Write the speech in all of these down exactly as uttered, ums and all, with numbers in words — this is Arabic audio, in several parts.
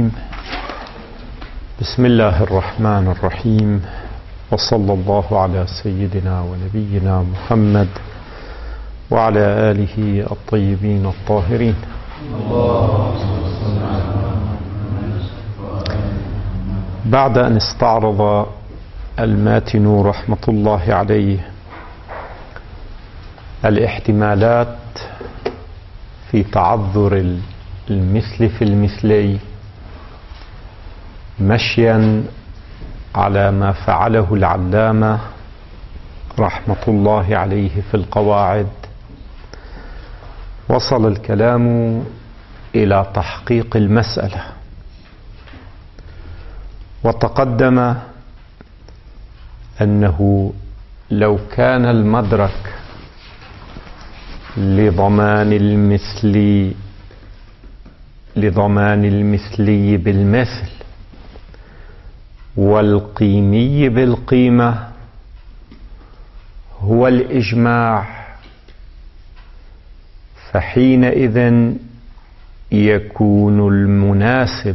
الرجيم. بسم الله الرحمن الرحيم، وصلى الله على سيدنا ونبينا محمد وعلى آله الطيبين الطاهرين. بعد أن استعرض الماتن رحمة الله عليه الاحتمالات في تعذر المثل في المثلي مشيا على ما فعله العلامة رحمة الله عليه في القواعد، وصل الكلام إلى تحقيق المسألة، وتقدم أنه لو كان المدرك لضمان المثل لضمان المثلي بالمثل والقيمي بالقيمة هو الإجماع، فحينئذ يكون المناسب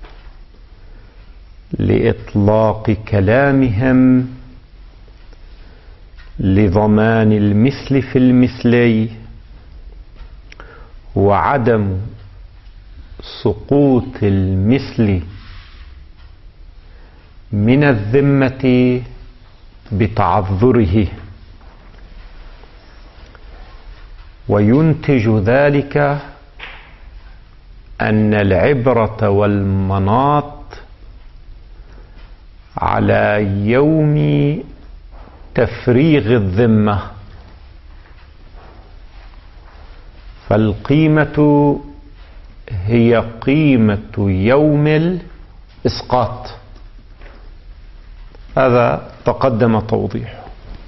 لإطلاق كلامهم لضمان المثل في المثلي وعدم سقوط المثل من الذمة بتعذره، وينتج ذلك أن العبرة والمناط على يوم تفريغ الذمة، فالقيمة هي قيمة يوم الإسقاط. هذا تقدم توضيحه.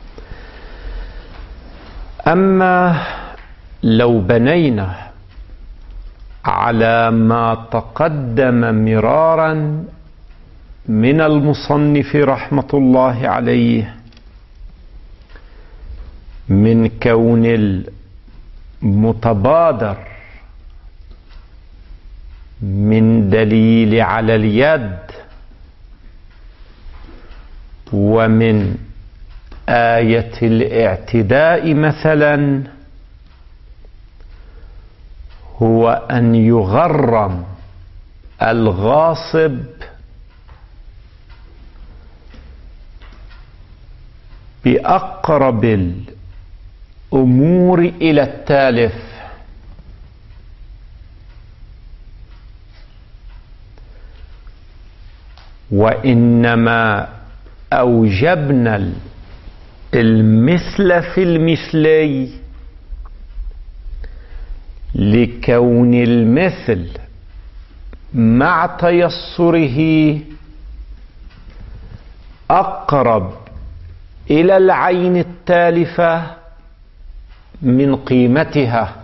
أما لو بنينا على ما تقدم مرارا من المصنف رحمة الله عليه من كون المتبادر من دليل على اليد ومن آية الاعتداء مثلا هو أن يغرم الغاصب بأقرب الأمور إلى التالف، وإنما أوجبنا المثل في المثلي لكون المثل مع تيسره أقرب إلى العين التالفة من قيمتها،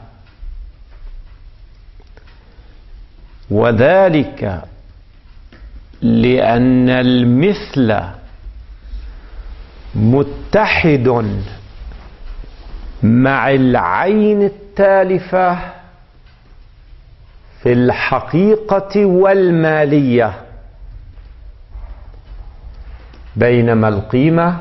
وذلك لأن المثل متحد مع العين التالفة في الحقيقة والمالية، بينما القيمة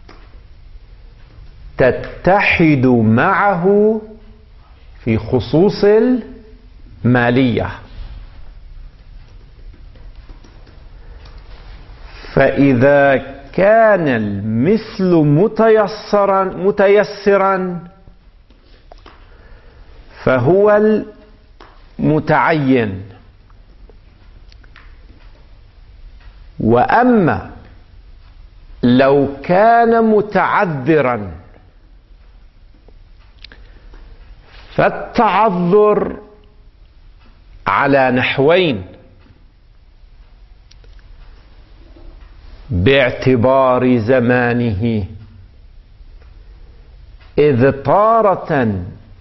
تتحد معه في خصوص المالية. فإذا كان المثل متيسرا متيسرا فهو المتعين، وأما لو كان متعذرا فالتعذر على نحوين: باعتبار زمانه، إذ تارة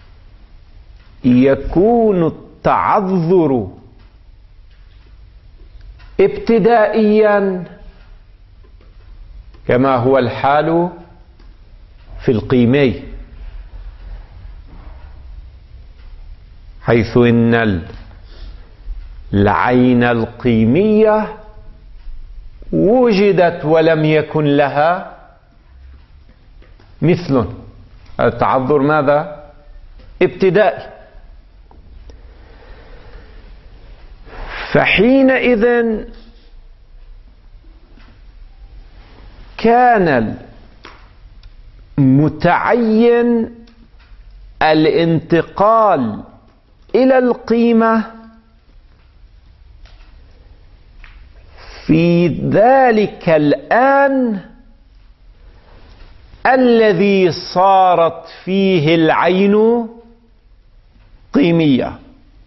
يكون التعذر ابتدائيا كما هو الحال في القيمي، حيث إن العين القيمية وجدت ولم يكن لها مثل. التعذر ماذا؟ ابتدائي. فحينئذ كان المتعين الانتقال إلى القيمة في ذلك الآن الذي صارت فيه العين قيمية،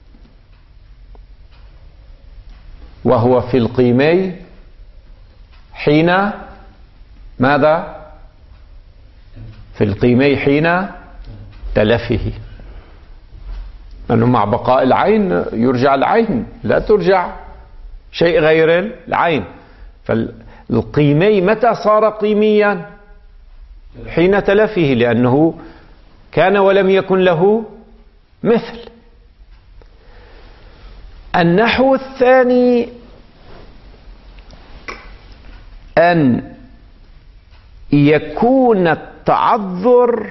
وهو في القيمي حين ماذا؟ في القيمي حين تلفه، لأنه مع بقاء العين يرجع العين، لا ترجع شيء غير العين. فالقيمي متى صار قيميا؟ حين تلفه، لأنه كان ولم يكن له مثل. النحو الثاني أن يكون التعذر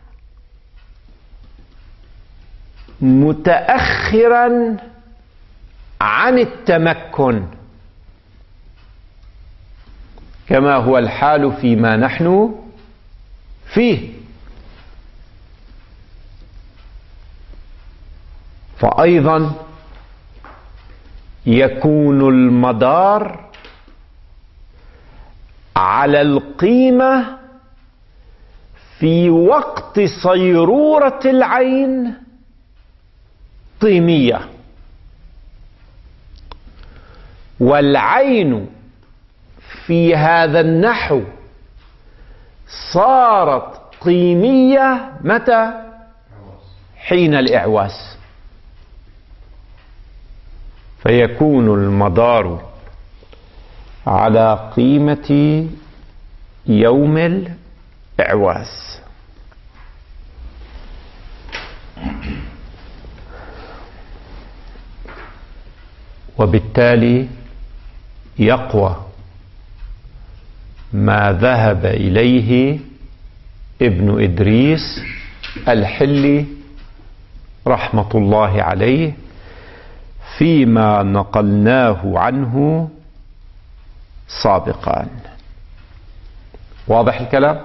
متأخرا عن التمكن، كما هو الحال فيما نحن فيه. فأيضا يكون المدار على القيمة في وقت صيرورة العين قيمية، والعين في هذا النحو صارت قيمية متى؟ حين الإعواز. فيكون المدار على قيمة يوم الإعواز. وبالتالي يقوى ما ذهب إليه ابن إدريس الحلي رحمة الله عليه فيما نقلناه عنه سابقا. واضح الكلام؟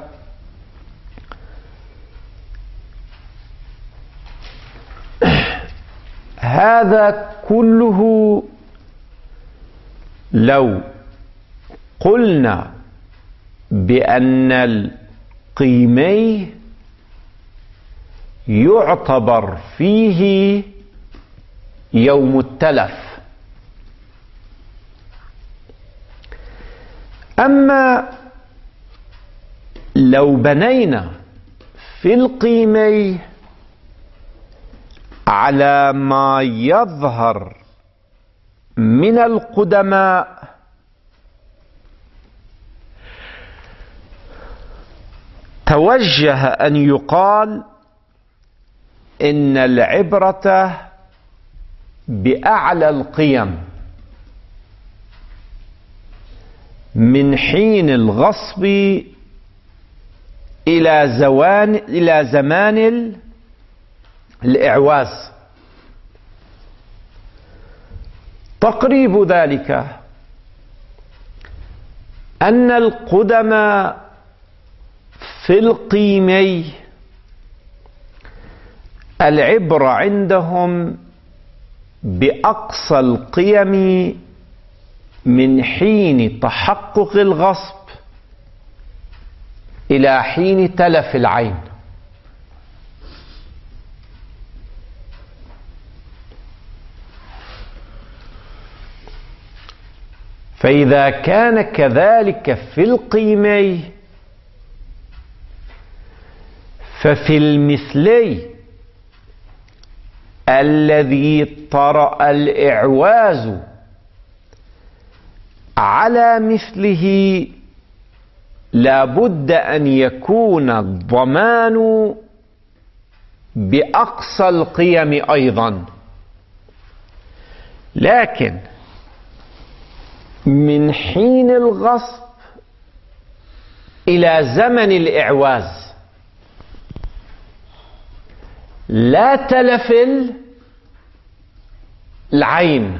هذا كله لو قلنا بأن القيمي يعتبر فيه يوم التلف. أما لو بنينا في القيمي على ما يظهر من القدماء توجه أن يقال إن العبرة بأعلى القيم من حين الغصب إلى زوان إلى زمان الإعواز. تقريب ذلك أن القدماء في القيمي العبرة عندهم بأقصى القيم من حين تحقق الغصب إلى حين تلف العين. فإذا كان كذلك في القيمي ففي المثلي الذي طرأ الإعواز على مثله لا بد أن يكون الضمان بأقصى القيم أيضا، لكن من حين الغصب إلى زمن الإعواز لا تلف العين،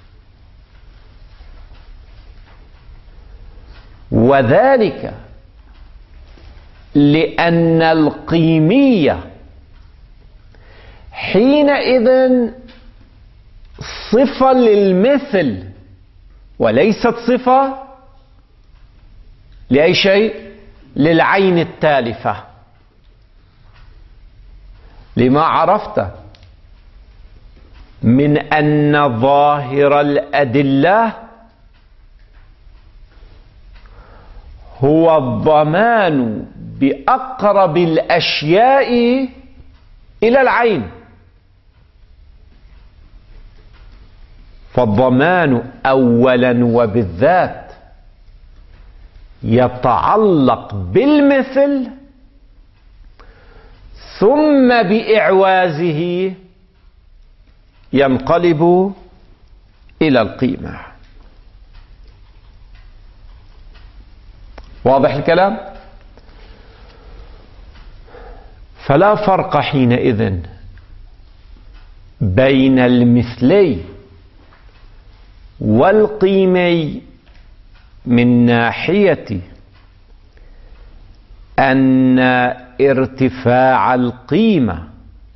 وذلك لأن القيمية حينئذ صفة للمثل وليست صفة لأي شيء، للعين التالفة. لما عرفت من أن ظاهر الأدلة هو الضمان بأقرب الأشياء إلى العين، فالضمان أولا وبالذات يتعلق بالمثل، ثم بإعوازه ينقلب إلى القيمة. واضح الكلام؟ فلا فرق حينئذ بين المثلي والقيمي من ناحية أن ارتفاع القيمة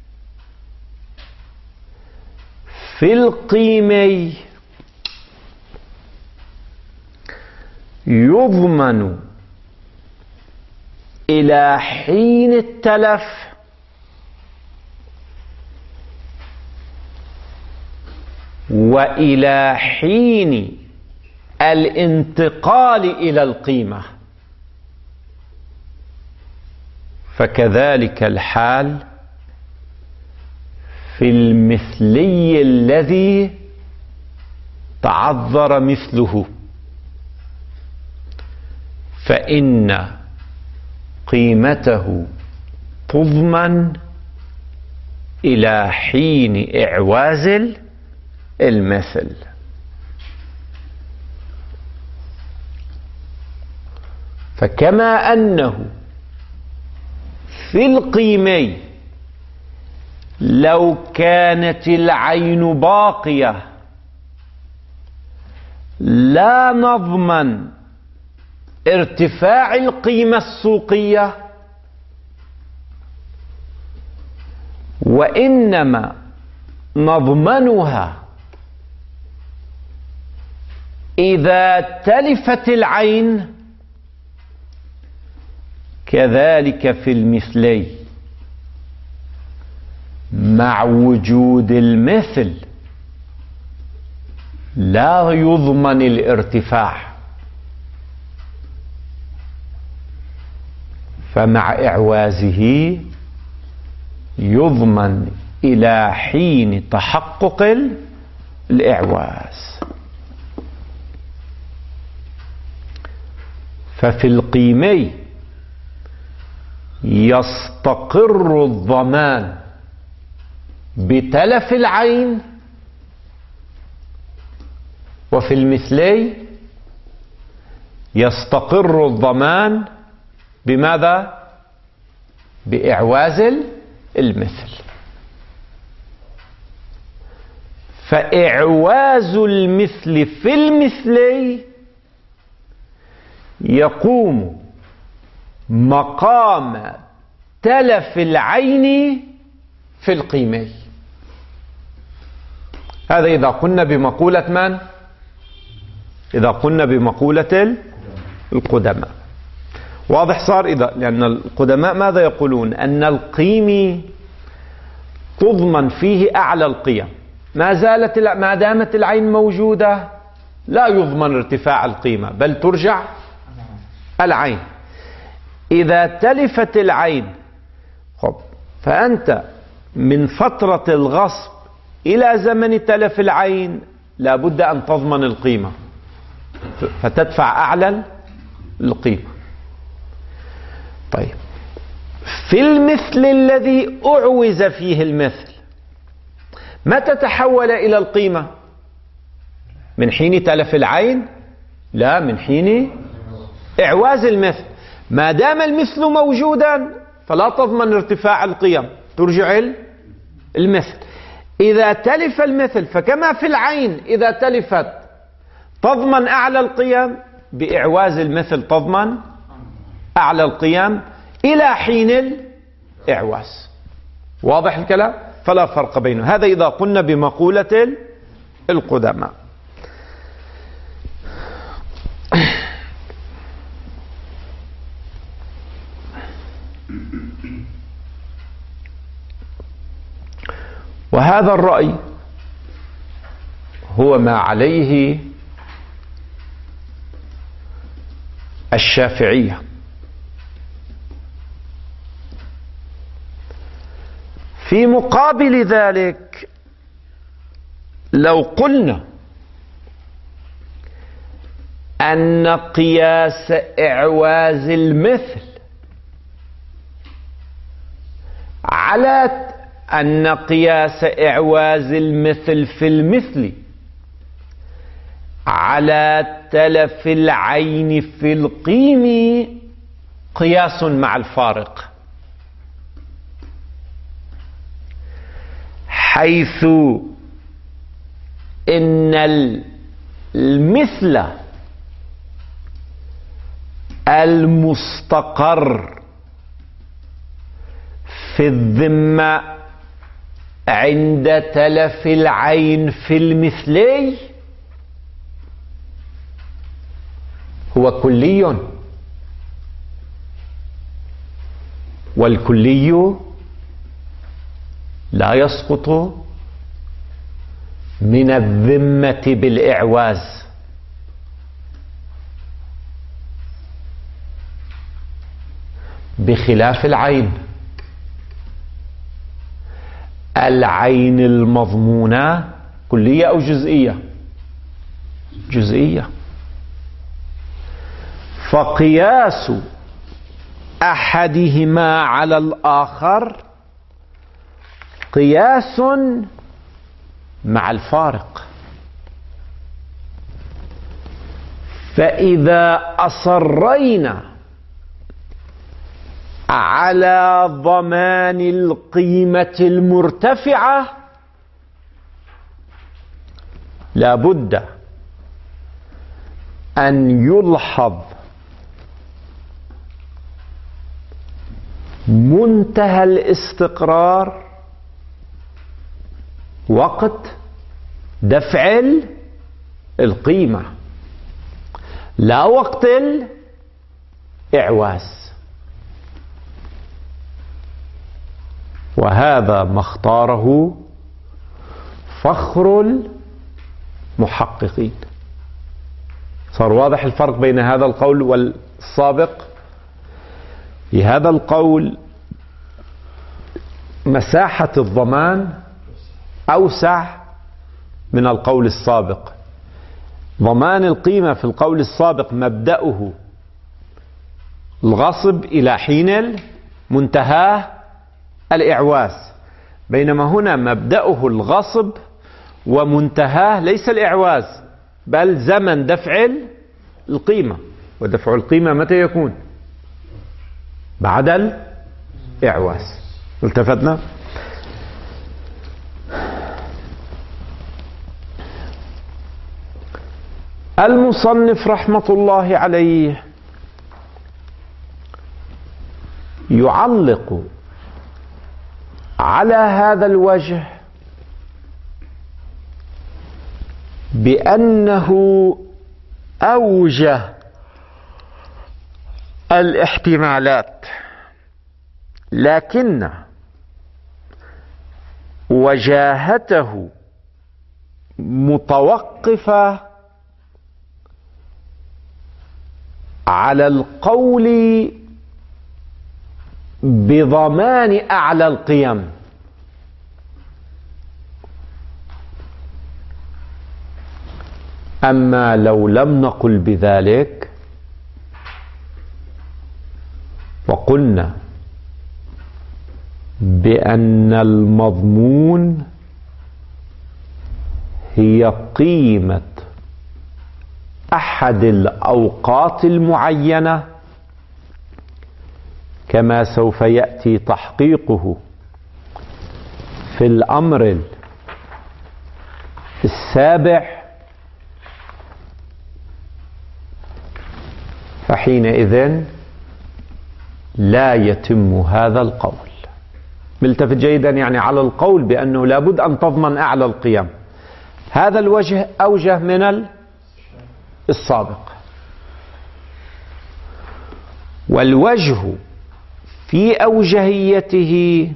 في القيمي يضمن إلى حين التلف وإلى حين الانتقال إلى القيمة، فكذلك الحال في المثلي الذي تعذر مثله، فإن قيمته تضمن إلى حين إعواز المثل. فكما أنه في القيمي لو كانت العين باقية لا نضمن ارتفاع القيمة السوقية، وإنما نضمنها إذا تلفت العين. كذلك في المثلي مع وجود المثل لا يضمن الارتفاع، فمع إعوازه يضمن إلى حين تحقق الإعواز. ففي القيمي يستقر الضمان بتلف العين، وفي المثلي يستقر الضمان بماذا؟ بإعواز المثل. فإعواز المثل في المثلي يقوم مقام تلف العين في القيمي. هذا إذا قلنا بمقولة من؟ إذا قلنا بمقولة القدماء. واضح صار؟ إذا لأن القدماء ماذا يقولون؟ أن القيمي تضمن فيه أعلى القيم، ما زالت ما دامت العين موجودة لا يضمن ارتفاع القيمة بل ترجع العين. إذا تلفت العين خب فأنت من فترة الغصب إلى زمن تلف العين لابد أن تضمن القيمة فتدفع أعلى القيمة. طيب في المثل الذي أعوز فيه المثل متى تحول إلى القيمة؟ من حين تلف العين؟ لا، من حين إعواز المثل. ما دام المثل موجودا فلا تضمن ارتفاع القيم، ترجع المثل. إذا تلف المثل فكما في العين إذا تلفت تضمن أعلى القيم، بإعواز المثل تضمن أعلى القيم إلى حين الإعواز. واضح الكلام؟ فلا فرق بينه. هذا إذا قلنا بمقولة القدماء. وهذا الرأي هو ما عليه الشافعية. في مقابل ذلك لو قلنا أن قياس إعواز المثل على أن قياس إعواز المثل في المثل على تلف العين في القيم قياس مع الفارق، حيث إن المثل المستقر في الذمة عند تلف العين في المثلي هو كلي، والكلي لا يسقط من الذمة بالإعواز، بخلاف العين. العين المضمونة كلية أو جزئية؟ جزئية. فقياس أحدهما على الآخر قياس مع الفارق. فإذا أصرينا على ضمان القيمة المرتفعة لا بد أن يلحظ منتهى الاستقرار وقت دفع القيمة، لا وقت الإعواز. وهذا ما اختاره فخر المحققين. صار واضح الفرق بين هذا القول والسابق؟ في هذا القول مساحة الضمان أوسع من القول السابق. ضمان القيمة في القول السابق مبدأه الغصب إلى حين منتهاه الإعواز، بينما هنا مبدأه الغصب ومنتهاه ليس الإعواز بل زمن دفع القيمة. ودفع القيمة متى يكون؟ بعد الإعواز. التفتنا؟ المصنف رحمة الله عليه يعلق على هذا الوجه بأنه أوجه الاحتمالات، لكن وجاهته متوقفة على القول بضمان أعلى القيم. أما لو لم نقل بذلك وقلنا بأن المضمون هي قيمة أحد الأوقات المعينة كما سوف يأتي تحقيقه في الأمر السابع، فحينئذ لا يتم هذا القول. ملتفت جيدا يعني على القول بأنه لابد أن تضمن أعلى القيم. هذا الوجه أوجه من السابق. والوجه في أوجهيته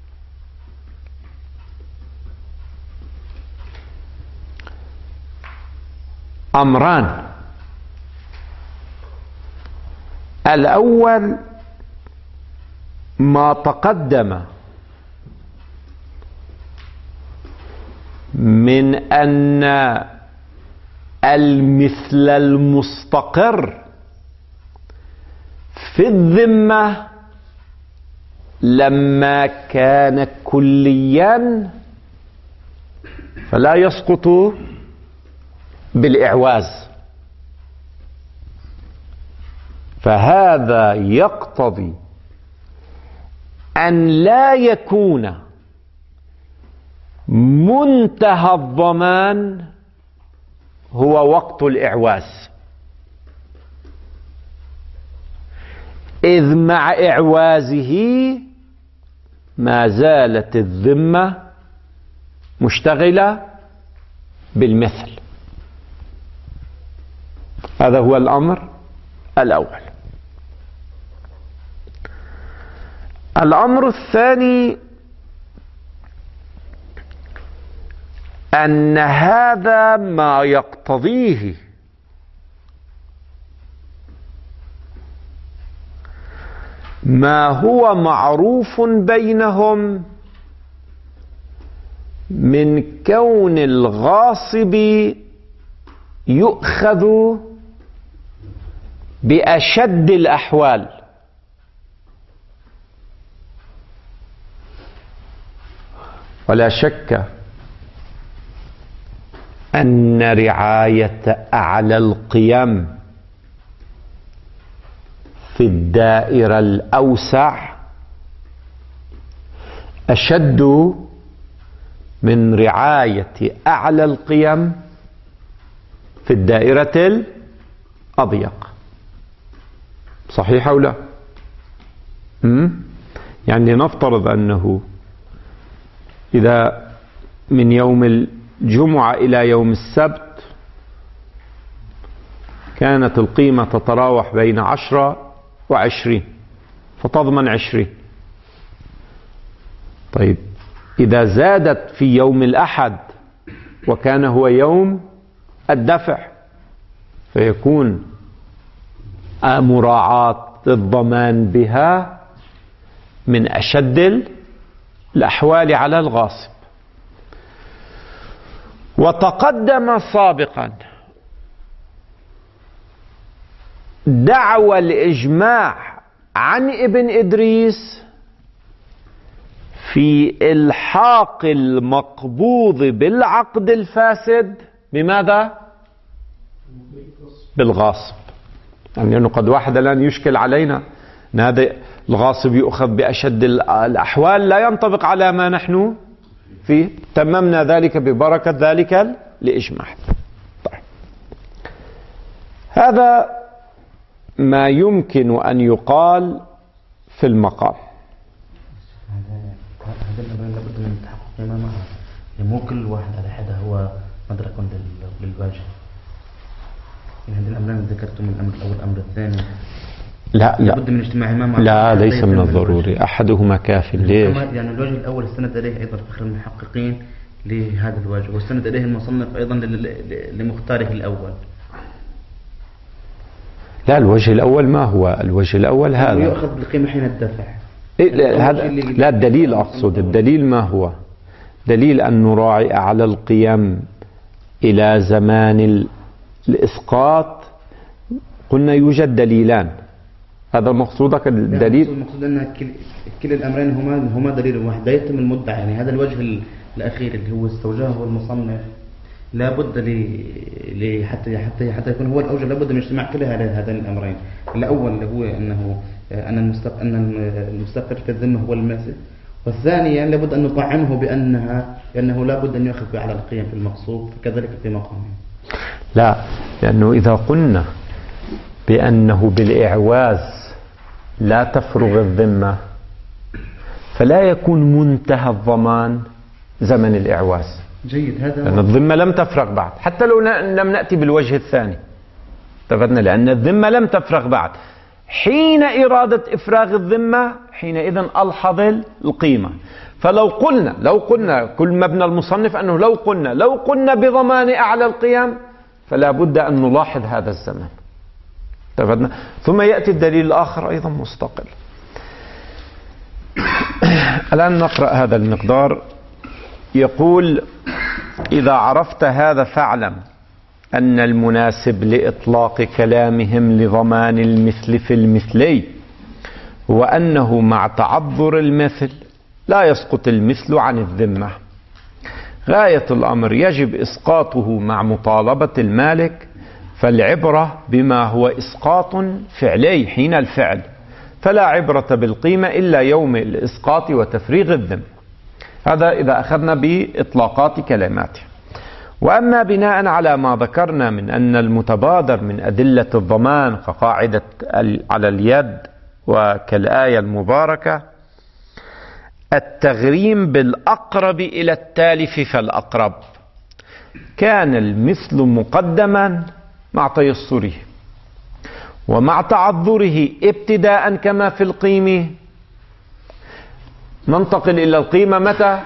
أمران. الأول ما تقدم من أن المثل المستقر في الذمة لما كان كليا فلا يسقط بالإعواز، فهذا يقتضي أن لا يكون منتهى الضمان هو وقت الإعواز، إذ مع إعوازه ما زالت الذمة مشتغلة بالمثل. هذا هو الأمر الأول. الأمر الثاني أن هذا ما يقتضيه ما هو معروف بينهم من كون الغاصب يؤخذ بأشد الأحوال، ولا شك أن رعاية أعلى القيم في الدائرة الأوسع أشد من رعاية أعلى القيم في الدائرة الأضيق. صحيح أو لا؟ يعني نفترض أنه إذا من يوم الجمعة إلى يوم السبت كانت القيمة تتراوح بين عشرة وعشرين، فتضمن عشرين. طيب إذا زادت في يوم الأحد وكان هو يوم الدفع فيكون مراعاة الضمان بها من أشد الأحوال على الغاصب. وتقدم سابقا دعوى الإجماع عن ابن إدريس في إلحاق المقبوض بالعقد الفاسد بماذا؟ بالغاصب. يعني أنه قد واحد الآن يشكل علينا أن هذا الغاصب يؤخذ بأشد الأحوال، لا ينطبق على ما نحن فيه. تممنا ذلك ببركة ذلك الإجماع. طيب. هذا ما يمكن أن يقال في المقام. هذا الأمرين لابد من التحقق معها، مو كل واحد على حدة هو مدرك للواجب. يعني هذه الأمرين اللي ذكرتم من الأمر الأول والأمر الثاني لا لا لابد من اجتماعهما معا. لا ليس من الضروري، أحدهما كاف. ليش؟ يعني الوجه الأول استند إليه أيضا فخر المحققين لهذا الواجب، واستند إليه المصنف أيضا لمختاره الأول. لا، الوجه الأول ما هو الوجه الأول؟ هذا يؤخذ بالقيمة حين الدفع. إيه لا, هذا لا الدليل. أقصد الدليل ما هو؟ دليل أن نراعي أعلى القيم إلى زمان الإسقاط. قلنا يوجد دليلان. هذا مقصودك الدليل؟ المقصود أن كل, كل الأمرين هما هما دليل واحد، لا يتم المدعى. يعني هذا الوجه الأخير اللي هو استوجبه المصنف لابد ل حتى حتى حتى يكون هو الأوجه لابد من اجتماع كل هذين الأمرين. الأول اللي هو أنه أن المستق أن المستقر في الذمة هو الماثل، والثانيا لابد أن نطعمه بأنها بأنه لابد أن يأخذ على القيم في المقصود كذلك في مقامه. لا، لأنه إذا قلنا بأنه بالإعواز لا تفرغ الذمة فلا يكون منتهى الضمان زمن الإعواز. جيد، هذا لأن الذمة لم تفرغ بعد، حتى لو لم نأتي بالوجه الثاني اتفقنا، لأن الذمة لم تفرغ بعد. حين إرادة إفراغ الذمة حينئذ ألحظ القيمة. فلو قلنا لو قلنا كل مبنى المصنف أنه لو قلنا لو قلنا بضمان أعلى القيم فلا بد أن نلاحظ هذا الزمن اتفقنا. ثم يأتي الدليل الآخر أيضا مستقل. الآن نقرأ هذا المقدار. يقول: إذا عرفت هذا فاعلم أن المناسب لإطلاق كلامهم لضمان المثل في المثلي هو أنه مع تعذر المثل لا يسقط المثل عن الذمة. غاية الأمر يجب إسقاطه مع مطالبة المالك، فالعبرة بما هو إسقاط فعلي حين الفعل، فلا عبرة بالقيمة إلا يوم الإسقاط وتفريغ الذمة. هذا إذا أخذنا بإطلاقات كلماته. وأما بناء على ما ذكرنا من أن المتبادر من أدلة الضمان كقاعدة على اليد وكالآية المباركة التغريم بالأقرب إلى التالف فالأقرب، كان المثل مقدما مع تيسره، ومع تعذره ابتداء كما في القيمة. ننتقل إلى القيمة متى؟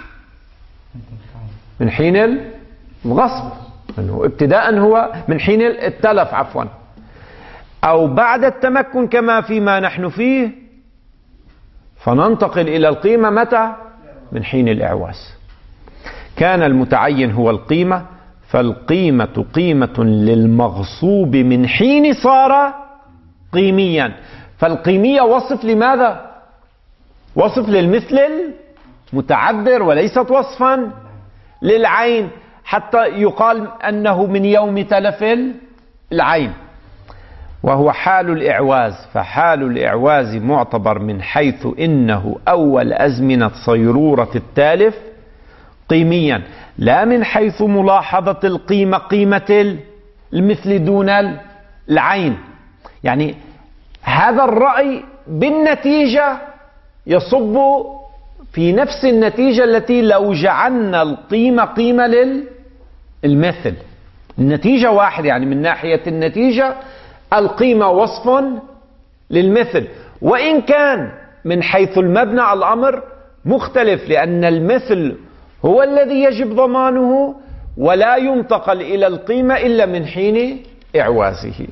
من حين الغصب، أنه ابتداء هو من حين التلف عفوا، أو بعد التمكن كما فيما نحن فيه، فننتقل إلى القيمة متى؟ من حين الإعواز. كان المتعين هو القيمة، فالقيمة قيمة للمغصوب من حين صار قيميا. فالقيمية وصف لماذا؟ وصف للمثل المتعذر وليست وصفا للعين، حتى يقال أنه من يوم تلف العين. وهو حال الإعواز، فحال الإعواز معتبر من حيث إنه أول أزمنة صيرورة التالف قيميا، لا من حيث ملاحظة القيمة قيمة المثل دون العين. يعني هذا الرأي بالنتيجة يصب في نفس النتيجة التي لو جعلنا القيمة قيمة للمثل. النتيجة واحد، يعني من ناحية النتيجة القيمة وصف للمثل، وإن كان من حيث المبنى الأمر مختلف، لأن المثل هو الذي يجب ضمانه ولا ينتقل إلى القيمة إلا من حين إعوازه.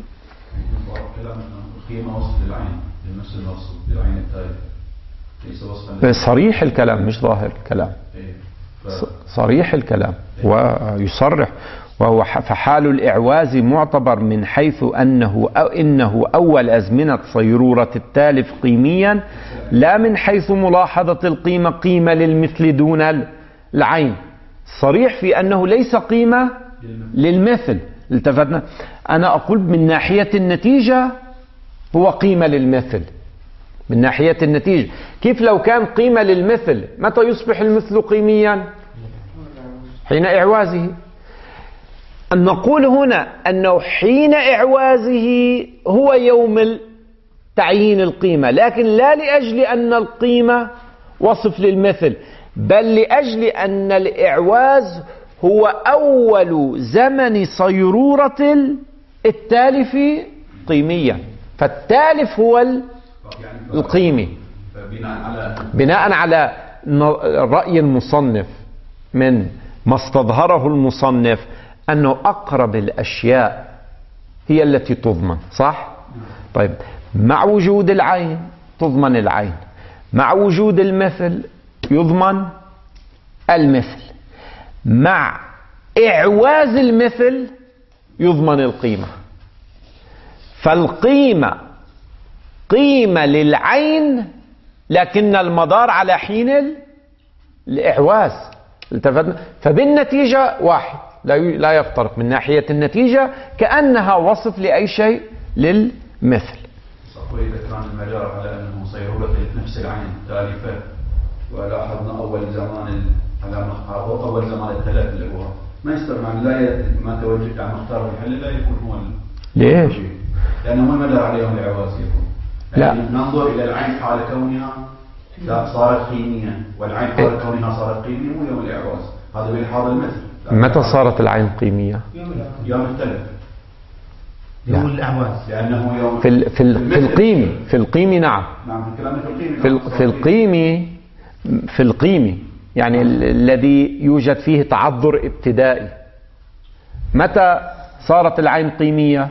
القيمة وصف للعين لنفس المقصود بالعين التالف، ليس وصفا. صريح الكلام مش ظاهر الكلام، صريح الكلام ويصرح. وهو فحال الإعواز معتبر من حيث أنه أو إنه أول أزمنة صيرورة التالف قيميا، لا من حيث ملاحظة القيمة قيمة للمثل دون العين. صريح في أنه ليس قيمة للمثل. التفتنا، أنا أقول من ناحية النتيجة هو قيمة للمثل، من ناحية النتيجة. كيف لو كان قيمة للمثل؟ متى يصبح المثل قيميا؟ حين إعوازه. أن نقول هنا أنه حين إعوازه هو يوم تعيين القيمة، لكن لا لأجل أن القيمة وصف للمثل، بل لأجل أن الإعواز هو أول زمن صيرورة التالف قيميا، فالتالف هو القيمي. بناء على رأي المصنف من ما استظهره المصنف أنه أقرب الأشياء هي التي تضمن، صح؟ طيب، مع وجود العين تضمن العين، مع وجود المثل يضمن المثل، مع إعواز المثل يضمن القيمة. فالقيمة قيمة للعين، لكن المدار على حين الإعواز. التفتنا؟ فبالنتيجة واحد، لا لا يفترق من ناحية النتيجة، كأنها وصف لأي شيء للمثل. وإذا كان المجال على أنه صيرورة نفس العين تالفة، ولاحظنا أول زمان على أول زمان الثلاث اللي هو ما يستطيع لا ما توجد على مختار الحل لا يكون هو. ليش؟ لأنه ما مدار عليهم الإعواز يكون. لا. يعني ننظر إلى العين حال كونها لا صارت قيمية، والعين حال كونها صارت قيمية مو يوم الإعواز، هذا بيلحاظ المثل. متى صارت العين قيمية؟ يوم التلف. يوم الأعواز. لأنه يوم في ال في ال في القيمي في القيمي نعم. نعم في كلامنا في القيمي. في ال في القيمي في القيمي يعني ال الذي يوجد فيه تعذر ابتدائي. متى صارت العين قيمية؟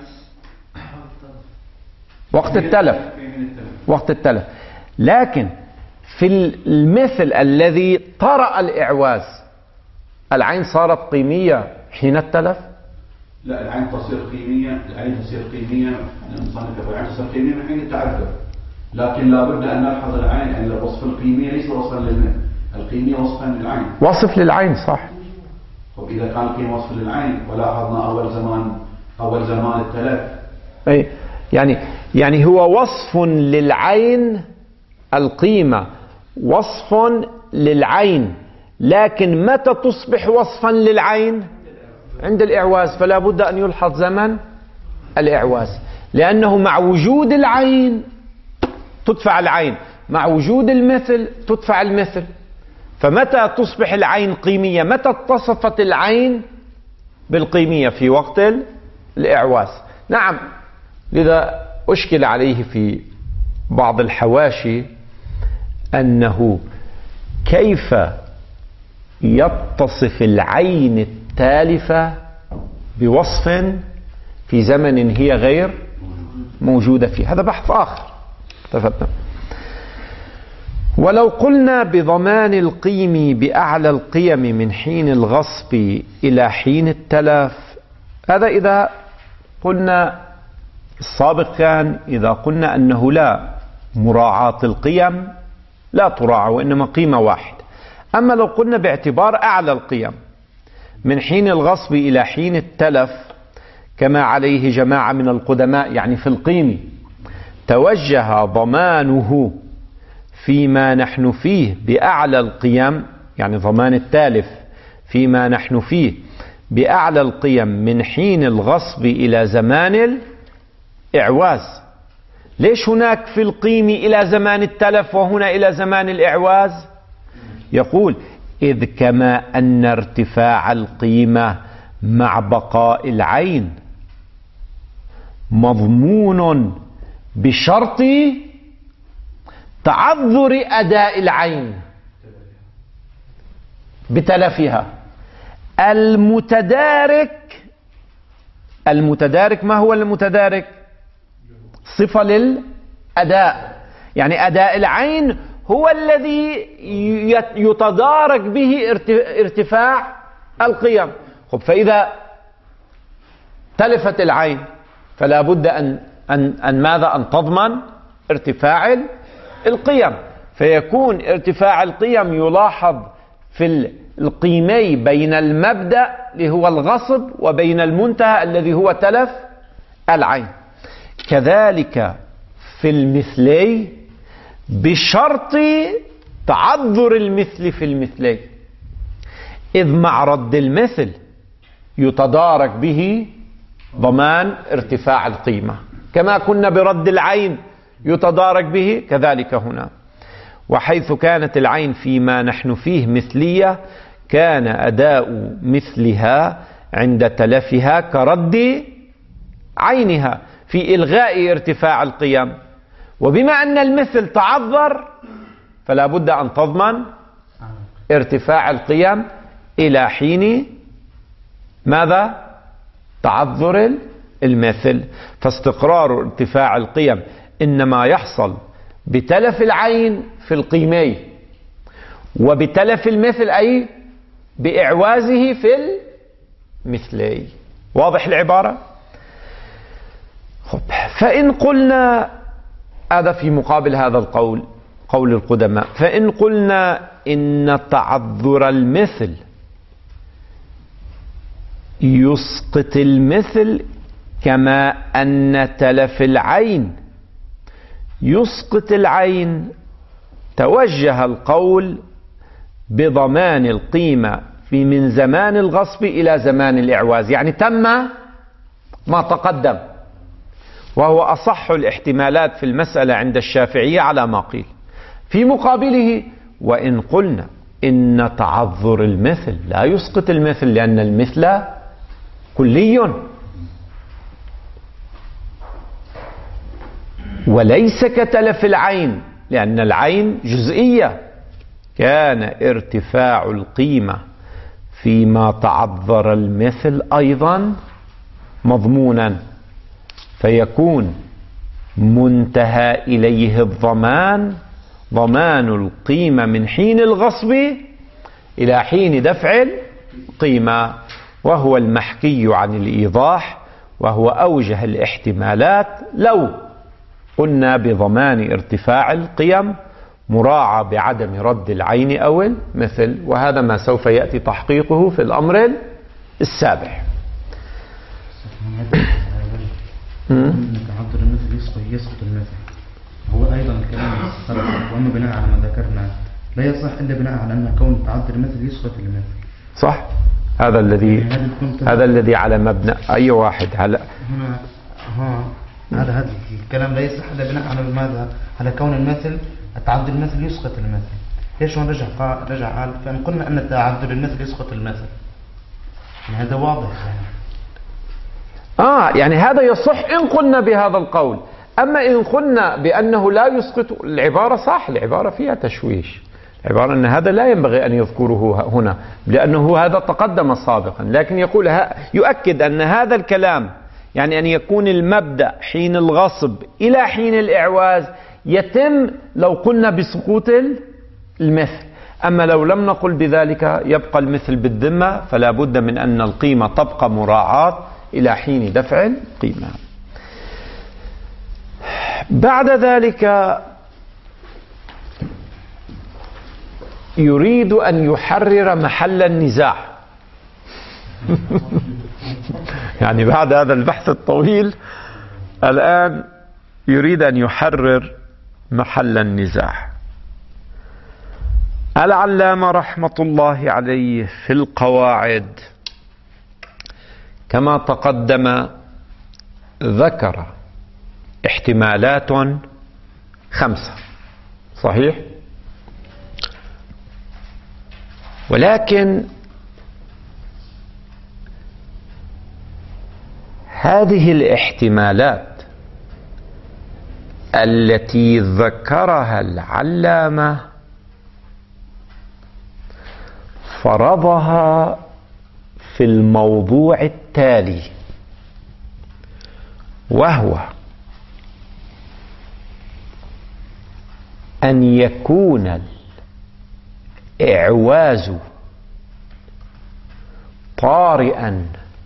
وقت التلف. وقت التلف. لكن في المثل الذي طرأ الإعواز العين صارت قيمية حين التلف؟ لا، العين تصير قيمية، العين تصير قيمية، المصنف العين تصير قيمية من حين التعذر، لكن لابد أن نلحظ العين أن الوصف القيمية ليس وصفا للمثل، القيمية وصفا للعين. وصف للعين صح. وإذا كان القيمة وصف للعين ولاحظنا أول زمان أول زمان التلف. أي يعني يعني هو وصف للعين، القيمة وصف للعين، لكن متى تصبح وصفا للعين؟ عند الإعواز، فلا بد أن يلحظ زمن الإعواز، لأنه مع وجود العين تدفع العين، مع وجود المثل تدفع المثل. فمتى تصبح العين قيمية؟ متى اتصفت العين بالقيمية؟ في وقت الإعواز. نعم، لذا أشكل عليه في بعض الحواشي أنه كيف يتصف العين التالفة بوصف في زمن هي غير موجودة فيه. هذا بحث آخر. تفضل. ولو قلنا بضمان القيم بأعلى القيم من حين الغصب إلى حين التلف، هذا إذا قلنا السابق كان إذا قلنا أنه لا مراعاة القيم لا تراعى وإنما قيمة واحدة. أما لو قلنا باعتبار أعلى القيم من حين الغصب إلى حين التلف كما عليه جماعة من القدماء، يعني في القيم توجه ضمانه فيما نحن فيه بأعلى القيم، يعني ضمان التالف فيما نحن فيه بأعلى القيم من حين الغصب إلى زمان الإعواز. ليش هناك في القيم إلى زمان التلف وهنا إلى زمان الإعواز؟ يقول إذ كما أن ارتفاع القيمة مع بقاء العين مضمون بشرط تعذر أداء العين بتلفها. المتدارك المتدارك ما هو المتدارك؟ صفة للأداء، يعني أداء العين هو الذي يتدارك به ارتفاع القيم. خب فإذا تلفت العين فلا بد أن, أن, أن ماذا؟ أن تضمن ارتفاع القيم، فيكون ارتفاع القيم يلاحظ في القيمي بين المبدأ اللي هو الغصب وبين المنتهى الذي هو تلف العين. كذلك في المثلي بشرط تعذر المثل في المثلي، إذ مع رد المثل يتدارك به ضمان ارتفاع القيمة، كما كنا برد العين يتدارك به كذلك هنا. وحيث كانت العين فيما نحن فيه مثلية كان أداء مثلها عند تلفها كرد عينها في إلغاء ارتفاع القيم. وبما أن المثل تعذر فلا بد أن تضمن ارتفاع القيم إلى حين ماذا؟ تعذر المثل. فاستقرار ارتفاع القيم إنما يحصل بتلف العين في القيمي، وبتلف المثل أي بإعوازه في المثلي. واضح العبارة؟ خب فإن قلنا، هذا في مقابل هذا القول قول القدماء، فإن قلنا إن تعذر المثل يسقط المثل كما أن تلف العين يسقط العين، توجه القول بضمان القيمة في من زمان الغصب إلى زمان الإعواز، يعني تم ما تقدم، وهو أصح الاحتمالات في المسألة عند الشافعية على ما قيل. في مقابله وإن قلنا إن تعذر المثل لا يسقط المثل لأن المثل كلي وليس كتلف العين، لأن العين جزئية، كان ارتفاع القيمة فيما تعذر المثل أيضا مضمونا، فيكون منتهى إليه الضمان ضمان القيمة من حين الغصب إلى حين دفع القيمة، وهو المحكي عن الإيضاح، وهو أوجه الاحتمالات لو قلنا بضمان ارتفاع القيم مراعى بعدم رد العين أو المثل، وهذا ما سوف يأتي تحقيقه في الأمر السابع. تعذر المثل يسقط المثل، هو أيضا الكلام السابق، وأما بناء على ما ذكرنا لا يصح إلا بناء على أن كون تعذر المثل يسقط المثل. صح، هذا الذي هذا الذي على مبنى أي واحد هلا هنا ها هذا هذا الكلام لا يصح إلا بناء على ماذا؟ على كون المثل تعذر المثل يسقط المثل. ليش هون رجع قال رجع قال فإن قلنا أن تعذر المثل يسقط المثل، يعني هذا واضح يعني. آه يعني هذا يصح إن قلنا بهذا القول، أما إن قلنا بأنه لا يسقط العبارة صح، العبارة فيها تشويش، العبارة أن هذا لا ينبغي أن يذكره هنا لأنه هذا تقدم سابقا، لكن يقول يؤكد أن هذا الكلام يعني أن يكون المبدأ حين الغصب إلى حين الإعواز يتم لو قلنا بسقوط المثل، أما لو لم نقل بذلك يبقى المثل بالذمة، فلا بد من أن القيمة تبقى مراعاة إلى حين دفع القيمة. بعد ذلك يريد أن يحرر محل النزاع يعني بعد هذا البحث الطويل الآن يريد أن يحرر محل النزاع. العلامة رحمة الله عليه في القواعد كما تقدم ذكر احتمالات خمسة صحيح، ولكن هذه الاحتمالات التي ذكرها العلامة فرضها في الموضوع التالي، وهو أن يكون الإعواز طارئا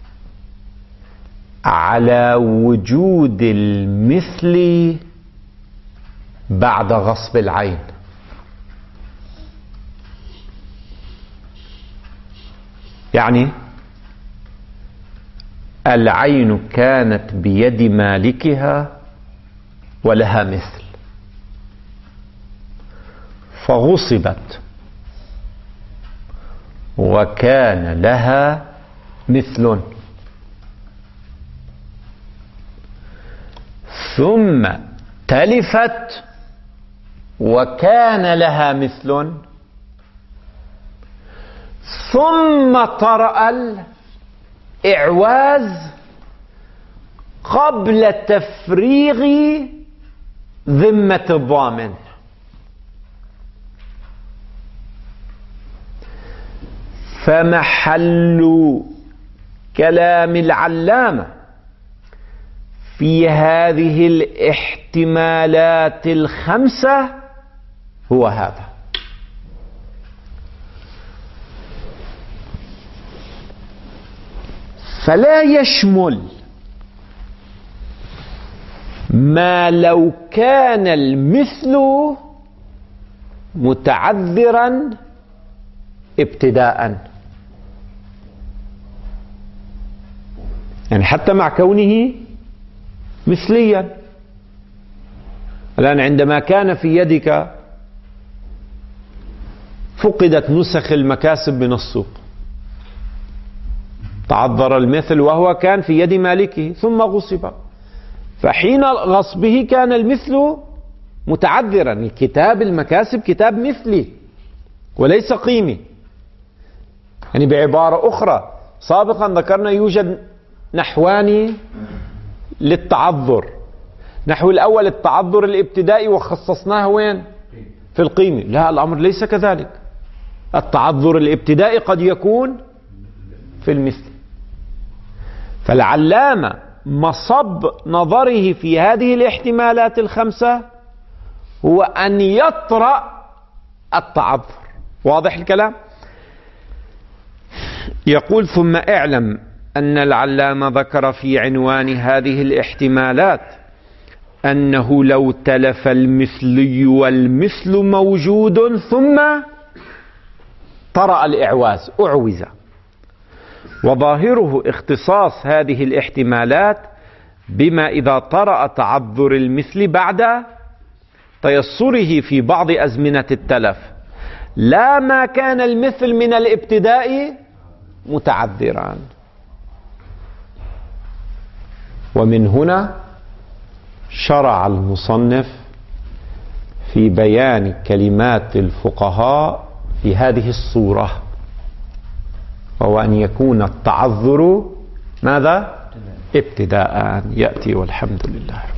على وجود المثل بعد غصب العين. يعني العين كانت بيد مالكها ولها مثل، فغصبت وكان لها مثل، ثم تلفت وكان لها مثل، ثم طرأ الإعواز قبل تفريغ ذمة الضامن. فمحل كلام العلامة في هذه الاحتمالات الخمسة هو هذا. فلا يشمل ما لو كان المثل متعذرا ابتداء، يعني حتى مع كونه مثليا. الآن عندما كان في يدك فقدت نسخ المكاسب من السوق، تعذر المثل وهو كان في يد مالكه ثم غصب، فحين غصبه كان المثل متعذرا. الكتاب المكاسب كتاب مثلي وليس قيمي. يعني بعبارة أخرى، سابقا ذكرنا يوجد نحوان للتعذر. نحو الأول التعذر الابتدائي وخصصناه وين؟ في القيمة. لا، الأمر ليس كذلك. التعذر الابتدائي قد يكون في المثل. فالعلامة مصب نظره في هذه الاحتمالات الخمسة هو أن يطرأ التعذر. واضح الكلام؟ يقول: ثم اعلم أن العلامة ذكر في عنوان هذه الاحتمالات أنه لو تلف المثلي والمثل موجود ثم طرأ الإعواز أعوز، وظاهره اختصاص هذه الاحتمالات بما إذا طرأ تعذر المثل بعد تيسره في بعض أزمنة التلف، لا ما كان المثل من الابتداء متعذرا. ومن هنا شرع المصنف في بيان كلمات الفقهاء في هذه الصورة، وهو أن يكون التعذر ماذا؟ ابتداء. يأتي والحمد لله.